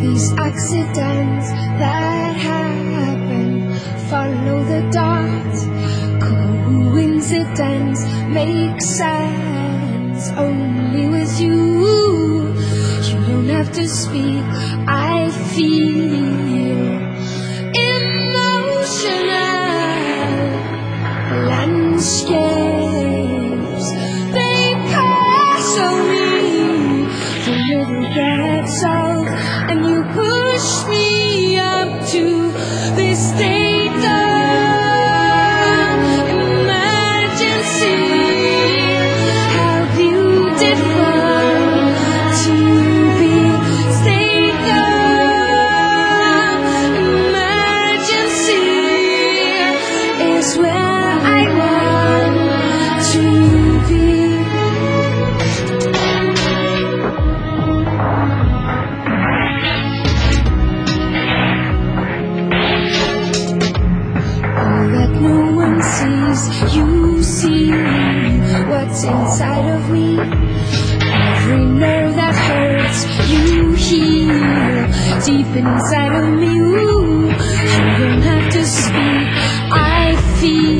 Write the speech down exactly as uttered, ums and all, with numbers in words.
these accidents that happen, follow the dots. Coincidence makes sense only with you. You don't have to speak, I feel emotional landscapes. They pass on me, the river gets out, and you push me up to this state of emergency. How beautiful to be state of emergency is where I want to be. That no one sees, you see what's inside of me. Every nerve that hurts, you heal deep inside of me. Ooh, you don't have to speak, I feel